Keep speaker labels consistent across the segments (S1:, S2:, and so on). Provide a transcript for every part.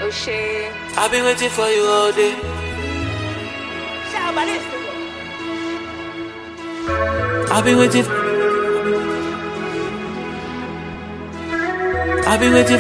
S1: O'Shea.
S2: I've been waiting for you all day. I've been waiting. I've been waiting.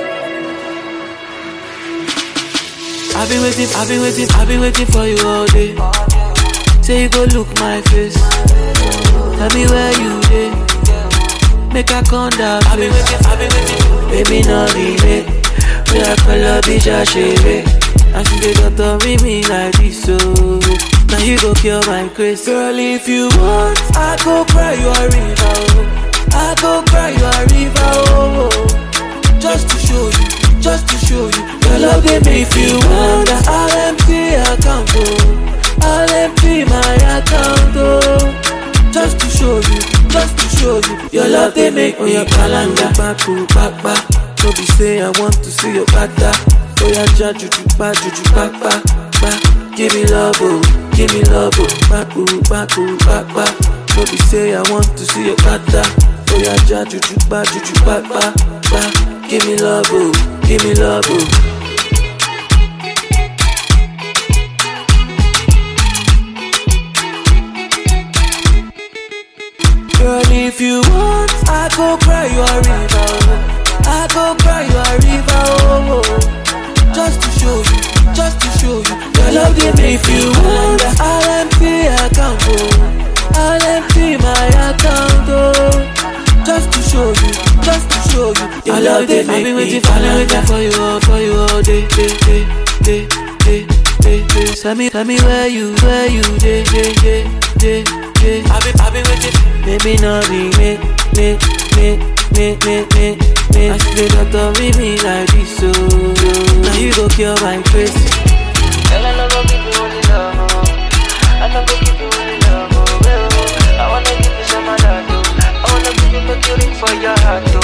S2: I've been waiting. I've been waiting. I've been waiting for you all day. Say you go look my face. Tell me where you dey. Make a come down. I've been waiting. I've been waiting. Baby, no delay. We are color bitch a shave. I see they don't tell me like this, so now you go cure my grace. Girl, if you want, I go cry you a river, oh. I go cry you a river, oh, oh. Just to show you, just to show you. Your love they make if you want. I'll empty account, oh. I'll empty my account, oh. Just to show you, just to show you. Your love they make on your calendar. Back to back, back. No be say I want to see your bada. Oh yeah, juju, back, back. Give me love, oh, give me love, oh. Back, back. No be say I want to see your bada. Oh yeah, juju, back. Give me love, oh, give me love, oh. Girl, if you want, I go cry you a river, oh. I go cry you a river, oh, oh. Just to show you, just to show you. Your love they make if you want. I'll empty account, oh. I'll empty my account, oh. Just to show you, just to show you. Your love they make me waiting for you all day. Tell me where you day. I've been waiting. Maybe not me. I see they don't tell me like this, so now you go cure my grace.
S3: Girl, I no go give you only love, oh. I no go give you only love, oh. I wanna give you some of that, oh. I wanna give you make you ring for your heart, oh.